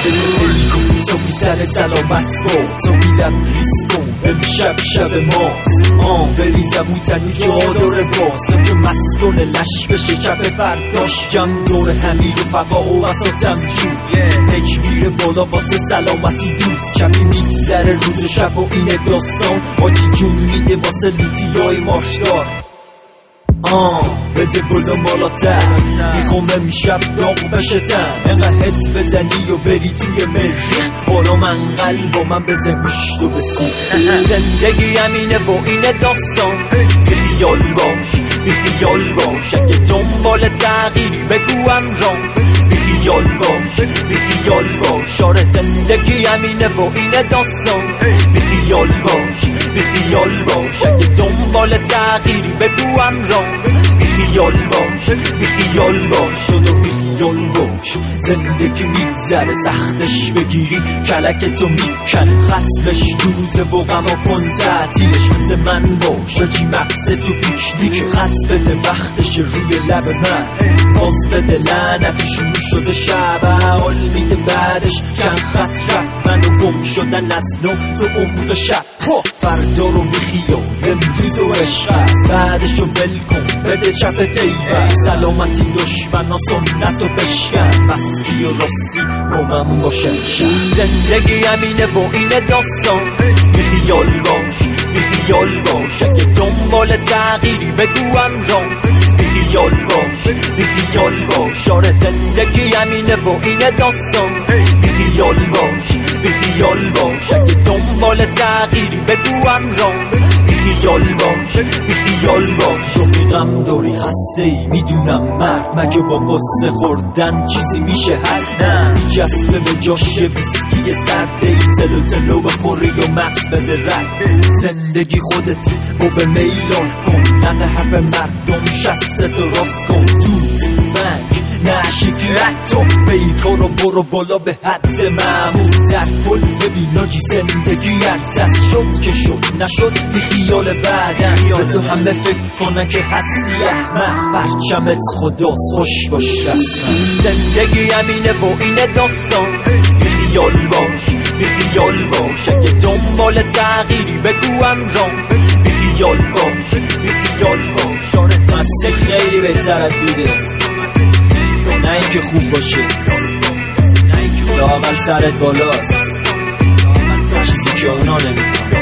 تو بی سر سلامت با تو بی لبریز کن امشب شب ماست بریزم او تنی جا داره باز تا که مسکن لش بشه شب فرداش جمع دور همین و فقا و وساتم جون هک میره بالا واسه سلامتی دوست شبی میگذره روز و شب و این داستان آجی جون میده واسه لوتیای مارشدار بده بلو بالاتر میخوام امشب داغ بشه تن انقدر هد بزنی و بری توی مریخ برا من قلب و من بزن گوشت و بسیخ زندگی همینه و اینه داستان بیخیال باش بیخیال باش اگه دنبال تغییری بگو امرام بیخیال باش بیخیال باش آره زندگی همینه و اینه داستان بیخیال باش بیخیال باش اگه دنبال تغییری بگو امرام بیخیال باش بیخیال باش و بیخیال باش زندگی میگذره سختش بگیری کلک تو میکنه خطبش دوزه و غما کن تعطیلش مثل من باش آجی مغز تو پیکنیک خط بده وقتش روی لب من باز بده لعنتی شروع شده شب حال میده بعدش چند خط رفت منو گم شدن از نو تو عمق شب فردا رو بیخیال امروز و عشقت بعدش رو ول کن بده چپ تیبر سلامتی دشمن ها سنت و بشکن مستی و راستی با من باشه زندگی همینه و اینه داستان بیخیال باش بیخیال باش اگه دنبال تغییری بگو امرام بیخیال باش بیخیال باش آره زندگی همینه و اینه داستان بیخیال باش بیخیال باش اگه دنبال تغییری بگو امرام بیخیال باش بیخیال باش رفیقم دوری خسته ای میدونم مرد مگه با قصه خوردن چیزی میشه حل نه جسمه به جاش ویسکی زرده ای تلو تلو بخوری و مغز بده رد زندگی خودت و به میلان کن نقه حرف مردم شست و راست کن دود منگ نشکی تو بیکار و برو بالا به حد معمول در کل ببین آجی زندگی ارزست شد که شد نشد بیخیال بعدن بزو همه فکر کنن که هستی احمق برچمت خداست خوش باش رسمن زندگی همینه و اینه داستان بیخیال باش بیخیال باش اگه دنبال تغییری بگو امرام بیخیال باش بیخیال باش آره مسته خیلی بهتر از دوده نه اینکه خوب باشه لااقل سرت بالاست چیزی که اونا نمیخوان